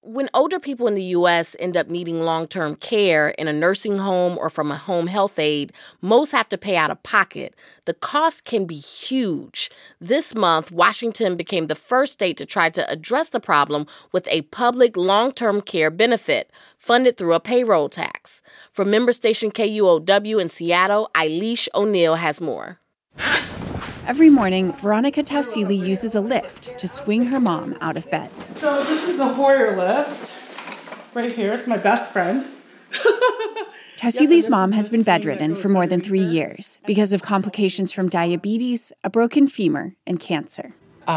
When older people in the U.S. end up needing long-term care in a nursing home or from a home health aide, most have to pay out of pocket. The cost can be huge. This month, Washington became the first state to try to address the problem with a public long-term care benefit funded through a payroll tax. From member station KUOW in Seattle, Eilish O'Neill has more. Every morning, Veronica Tausili uses a lift to swing her mom out of bed. So this is the Hoyer lift. Right here, it's my best friend. Tausili's mom has been bedridden for more than 3 years because of complications from diabetes, a broken femur, and cancer.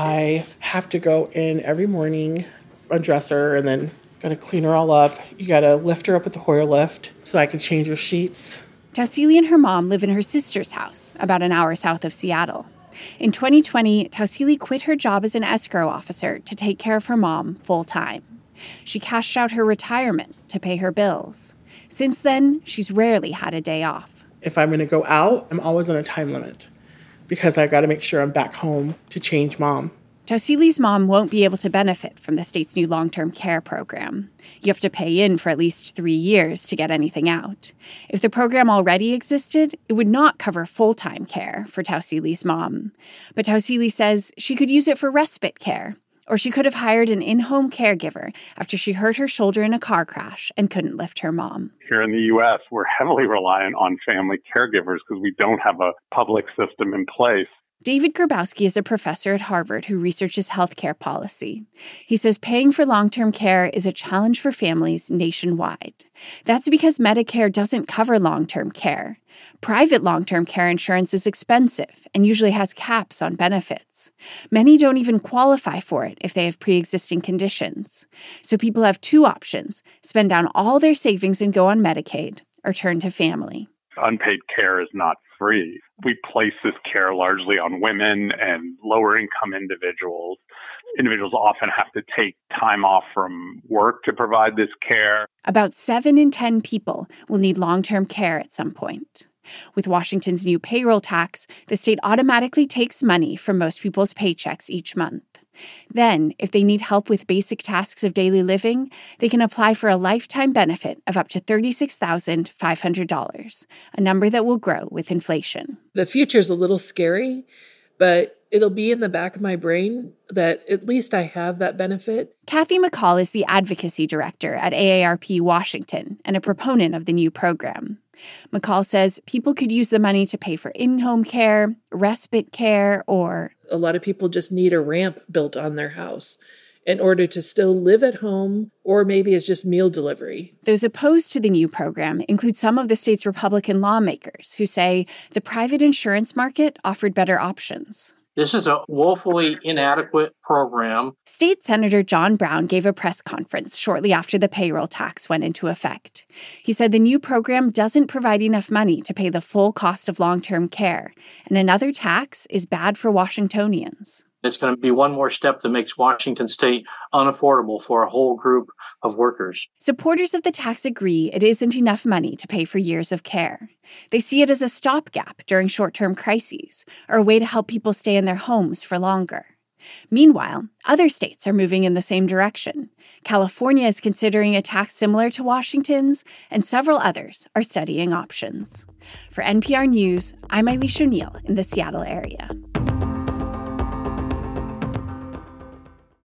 I have to go in every morning, undress her, and then gotta clean her all up. You gotta lift her up with the Hoyer lift so I can change her sheets. Tausili and her mom live in her sister's house, about an hour south of Seattle. In 2020, Tausili quit her job as an escrow officer to take care of her mom full-time. She cashed out her retirement to pay her bills. Since then, she's rarely had a day off. If I'm going to go out, I'm always on a time limit because I got to make sure I'm back home to change mom. Tausili's mom won't be able to benefit from the state's new long-term care program. You have to pay in for at least 3 years to get anything out. If the program already existed, it would not cover full-time care for Tausili's mom. But Tausili says she could use it for respite care, or she could have hired an in-home caregiver after she hurt her shoulder in a car crash and couldn't lift her mom. Here in the U.S., we're heavily reliant on family caregivers because we don't have a public system in place. David Grabowski is a professor at Harvard who researches healthcare policy. He says paying for long-term care is a challenge for families nationwide. That's because Medicare doesn't cover long-term care. Private long-term care insurance is expensive and usually has caps on benefits. Many don't even qualify for it if they have pre-existing conditions. So people have two options: spend down all their savings and go on Medicaid, or turn to family. Unpaid care is not free. We place this care largely on women and lower income individuals. Individuals often have to take time off from work to provide this care. About 7 in 10 people will need long-term care at some point. With Washington's new payroll tax, the state automatically takes money from most people's paychecks each month. Then, if they need help with basic tasks of daily living, they can apply for a lifetime benefit of up to $36,500, a number that will grow with inflation. The future's a little scary, but it'll be in the back of my brain that at least I have that benefit. Kathy McCall is the advocacy director at AARP Washington and a proponent of the new program. McCall says people could use the money to pay for in-home care, respite care, or... A lot of people just need a ramp built on their house in order to still live at home, or maybe it's just meal delivery. Those opposed to the new program include some of the state's Republican lawmakers who say the private insurance market offered better options. This is a woefully inadequate program. State Senator John Brown gave a press conference shortly after the payroll tax went into effect. He said the new program doesn't provide enough money to pay the full cost of long-term care, and another tax is bad for Washingtonians. It's going to be one more step that makes Washington state unaffordable for a whole group of workers. Supporters of the tax agree it isn't enough money to pay for years of care. They see it as a stopgap during short-term crises, or a way to help people stay in their homes for longer. Meanwhile, other states are moving in the same direction. California is considering a tax similar to Washington's, and several others are studying options. For NPR News, I'm Eilish O'Neill in the Seattle area.